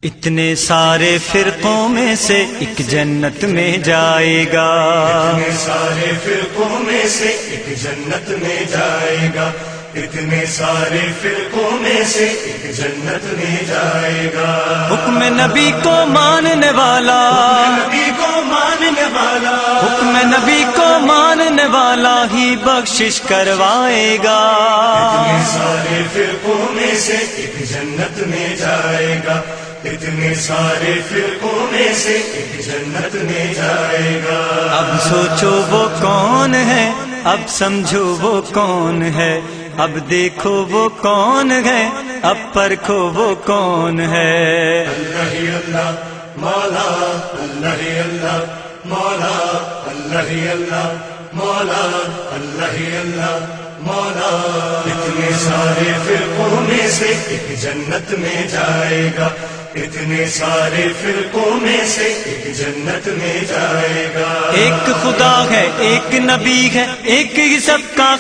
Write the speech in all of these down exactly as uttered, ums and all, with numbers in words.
اتنے سارے فرقوں میں سے ایک جنت میں جائے گا، اتنے سارے فرقوں میں سے ایک جنت میں جائے گا، اتنے سارے فرقوں میں سے ایک جنت میں جائے گا۔ حکم نبی کو ماننے والا، نبی کو ماننے والا، حکم نبی کو ماننے والا ہی بخشش کروائے گا۔ اتنے سارے فرقوں میں سے ایک جنت میں جائے گا، اتنے سارے فرقوں میں سے ایک جنت میں جائے گا۔ اب سوچو وہ کون ہے، اب سمجھو وہ کون ہے، اب دیکھو وہ کون ہے، اب پرکھو وہ کون ہے۔ اللہ ہی اللہ مولا، اللہ ہی اللہ مولا، اللہ ہی اللہ مولا، اللہ ہی اللہ مولا۔ اتنے سارے فرقوں میں سے ایک جنت میں جائے گا، اتنے سارے فرقوں میں سے ایک جنت میں جائے گا۔ ایک خدا ہے، ایک نبی ہے، ایک ہی سب کا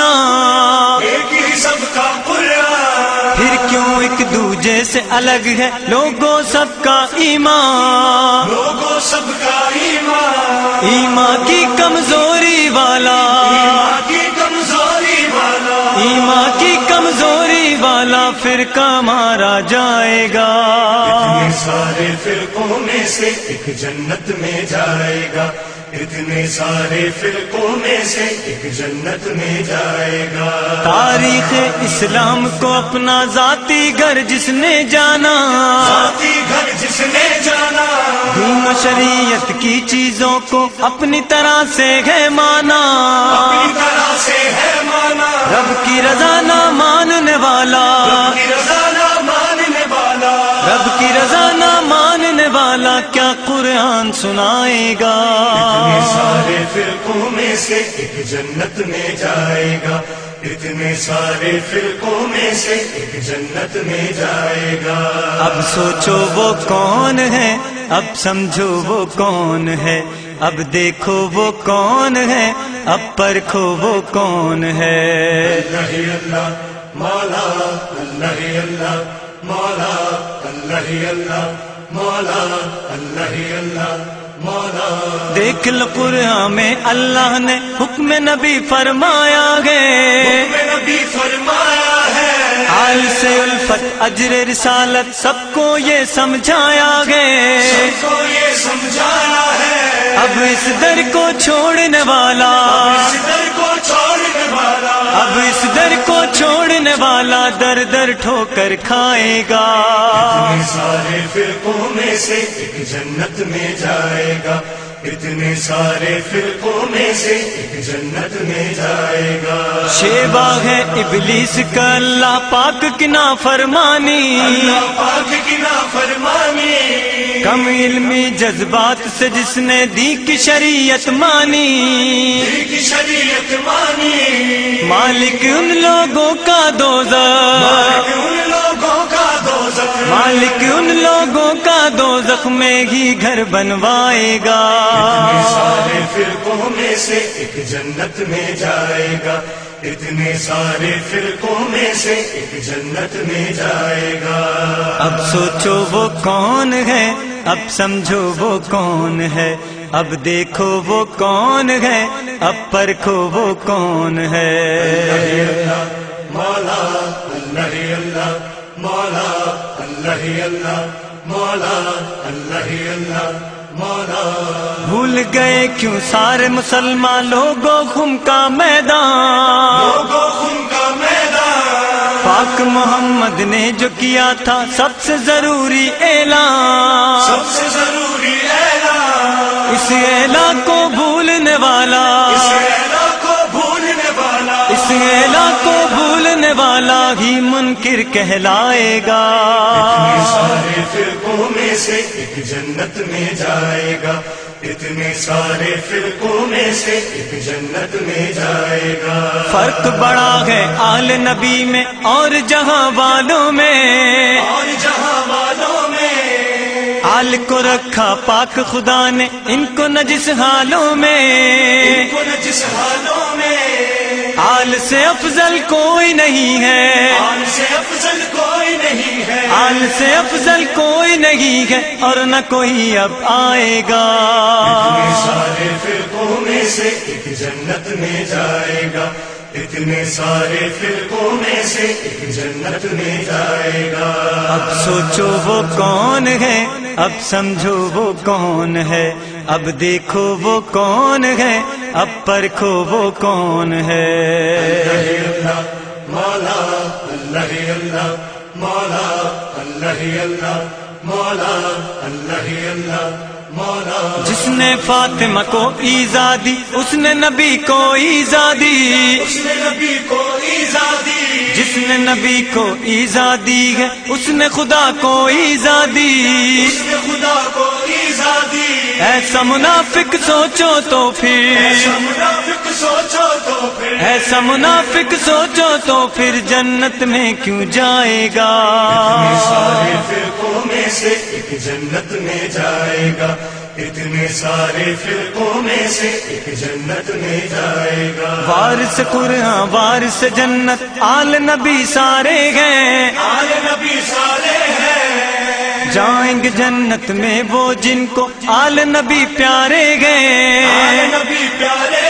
قرآن، ایک ہی سب کا قرآن، پھر کیوں ایک دوجے سے الگ ہے لوگوں سب کا ایمان۔ لوگوں سب کا ایمان، ایمان کی کمزوری والا، ایمان کی کمزوری والا، ایمان کی کمزوری والا فرقہ مارا جائے گا۔ اتنے سارے فرقوں میں سے ایک جنت میں جائے گا، اتنے سارے فرقوں میں سے ایک جنت میں جائے گا۔ تاریخ اسلام کو اپنا ذاتی گھر جس نے جانا، ذاتی گھر جس نے جانا، دین و شریعت کی چیزوں کو اپنی طرح سے ہے مانا، اپنی طرح سے ہے مانا، رب کی رضا نہ ماننے والا، رب کی رضا نہ ماننے والا، رب کی رضا نہ ماننے والا کیا قرآن سنائے گا۔ اتنے سارے فرقوں میں سے ایک جنت میں جائے گا، اتنے سارے فرقوں میں سے ایک جنت میں جائے گا۔ اب سوچو وہ کون ہے، اب سمجھو وہ کون ہے، اب دیکھو وہ کون ہے، اب پرکھو وہ کون ہے۔ اللہ ہی اللہ مولا، اللہ ہی اللہ مولا، اللہ ہی اللہ مولا، اللہ ہی اللہ مولا۔ دیکھ لو قرآن میں اللہ نے حکم نبی فرمایا ہے، حکم نبی فرمایا ہے، حال سے الفت اجر رسالت سب کو یہ سمجھایا ہے۔ سب کو یہ سمجھایا ہے، اب اس در کو چھوڑنے والا، اس در کو چھوڑنے والا، اب اس در کو چھوڑنے والا در در ٹھوکر کھائے گا۔ اتنے سارے فرقوں میں سے ایک جنت میں جائے گا، اتنے سارے فرقوں میں سے ایک جنت میں جائے گا۔ شیبہ ہے ابلیس کا اللہ پاک کی نافرمانی، اللہ پاک کی نافرمانی، کم علمی جذبات سے جس نے دی کی شریعت مانی، دل کی شریعت مانی، مالک ان لوگوں کا دوزخ، مالک ان لوگوں کا دوزخ، مالک ان لوگوں کا دوزخ میں ہی گھر بنوائے گا۔ اتنے سارے فرقوں میں سے ایک جنت میں جائے گا، اتنے سارے فرقوں میں سے ایک جنت میں جائے گا۔ اب سوچو وہ کون ہے، اب سمجھو وہ کون ہے، اب دیکھو وہ کون ہے، اب پرکھو وہ کون ہے۔ اللہ ہی اللہ مولا، اللہ ہی اللہ مولا، اللہ ہی اللہ مولا، اللہ ہی اللہ مولا۔ بھول گئے کیوں سارے مسلمان لوگوں خم کا میدان، لوگوں خون کا میدان، پاک محمد نے جو کیا تھا سب سے ضروری اعلان، سب سے ضروری اعلان، اس اعلان کو بھولنے والا، اس اعلان کو بھولنے والا، اس اعلان کو بھولنے والا ہی منکر کہلائے گا۔ اتنے سارے فرقوں میں سے ایک جنت میں جائے گا، اتنے سارے فرقوں میں سے ایک جنت میں جائے گا۔ فرق بڑا ہے آل نبی میں اور جہاں والوں میں، اور جہاں والوں میں، آل کو رکھا پاک خدا نے ان کو نجس حالوں میں، ان کو جس حالوں میں، آل سے افضل کوئی نہیں ہے، آل سے افضل کوئی نہیں ہے، آل سے افضل کوئی نہیں ہے، اور نہ کوئی اب آئے گا۔ اتنے سارے فرقوں میں سے ایک جنت میں جائے گا، اتنے سارے فرقوں میں سے ایک جنت میں جائے گا۔ اب سوچو وہ کون ہے، اب سمجھو وہ کون ہے، اب دیکھو وہ کون ہے، اب پرکھو وہ کون ہے۔ اللہ مولا اللہ اللہ مولا اللہ اللہ مولا اللہ اللہ مولا۔ جس نے فاطمہ کو ایذا دی اس نے نبی کو ایذا دی، اس نے نبی کو ایذا دی، جس نے نبی کو ایذا دی ہے اس نے خدا کو ایذا دی۔ اس نے خدا کو ایذا دی۔ ایسا منافق سوچو تو پھر، ایسا منافق سوچو تو پھر، ایسا منافق سوچو تو پھر جنت میں کیوں جائے گا۔ اتنے سارے فرقوں میں سے ایک جنت میں جائے گا، اتنے سارے فرقوں میں سے ایک جنت میں جائے گا۔ وارث قرآن وارث جنت آل نبی سارے ہیں، آل نبی سارے ہیں، جائیں گے جنت میں وہ جن کو آل نبی پیارے آل گئے۔ نبی پیارے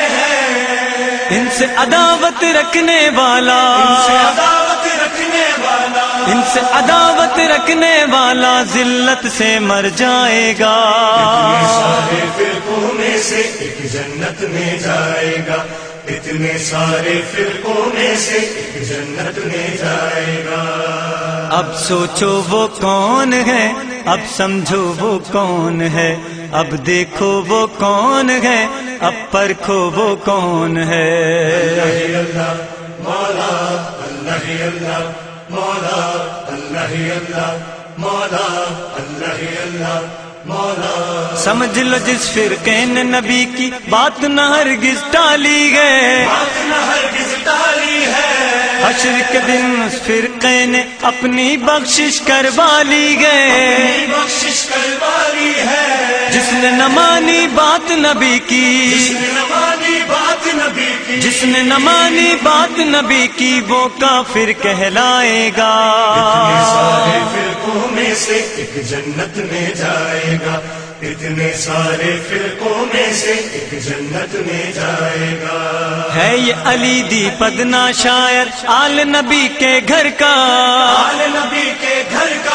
ہیں، ان سے عداوت رکھنے والا، ان سے عداوت رکھنے والا، ان سے عداوت رکھنے والا ذلت سے مر جائے گا۔ اتنے سارے فرقوں میں سے ایک جنت میں جائے گا، اتنے سارے فرقوں میں سے ایک جنت میں جائے گا۔ اب سوچو وہ کون ہے، اب سمجھو وہ کون ہے، اب دیکھو وہ کون ہے، اب پرکھو وہ کون ہے۔ اللہ اللہ مولا اللہ اللہ مولا اللہ اللہ مولا اللہ اللہ مولا۔ سمجھ لو جس فرقے نے نبی کی بات نہ ہرگز ٹالی ہے، بات نہ ہرگز ٹالی ہے، حشر کے دن اس فرقے نے اپنی بخشش کروا لی گئے۔ بخشش کروالی ہے، جس نے نہ مانی بات نبی کی، جس نے نہ مانی بات نبی کی، جس نے نہ مانی بات نبی کی وہ کافر کہلائے گا۔ اتنے سارے فرقوں میں سے ایک جنت میں جائے گا، اتنے سارے فرقوں میں سے ایک جنت میں جائے گا۔ ہے یہ علی دی پدنا شاعر آل نبی کے گھر کا، آل نبی کے گھر کا،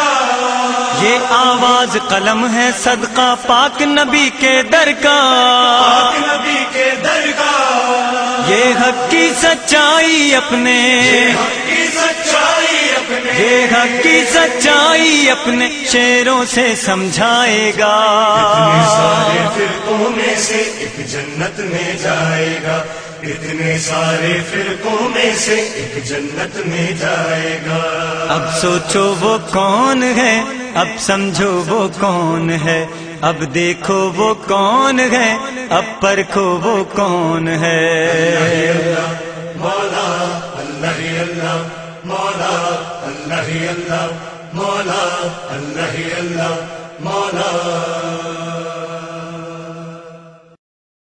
یہ آواز قلم ہے صدقہ پاک نبی کے در کا، پاک نبی کے در کا، یہ حق کی سچائی اپنے، حق کی سچائی اپنے، یہ حق کی سچائی اپنے شعروں سے سمجھائے گا۔ اتنے سارے فرقوں میں سے ایک جنت میں جائے گا، اتنے سارے فرقوں میں سے ایک جنت میں جائے گا۔ اب سوچو وہ کون ہے، اب سمجھو وہ کون ہے، اب دیکھو وہ کون ہے، اب پرکھو وہ کون ہے۔ اللہ مولا اللہ اللہ مولا اللہ اللہ مولا اللہ اللہ مولا۔